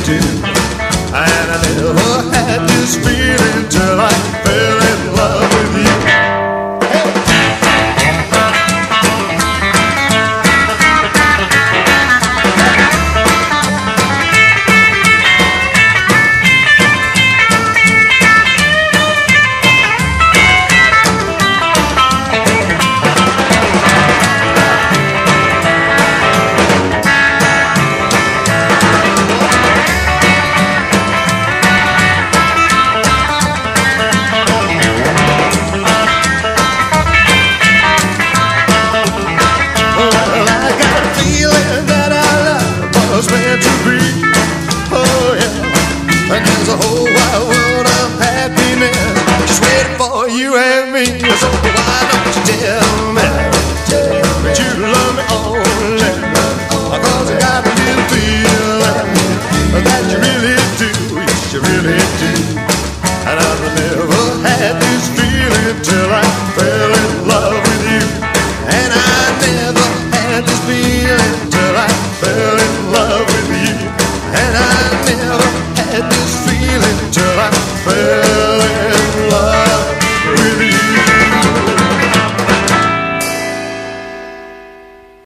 do. And I never had this feeling till I fell in love with you. Meant to be, oh yeah. And there's a whole wide world of happiness just waiting for you and me. So why don't you tell me that you love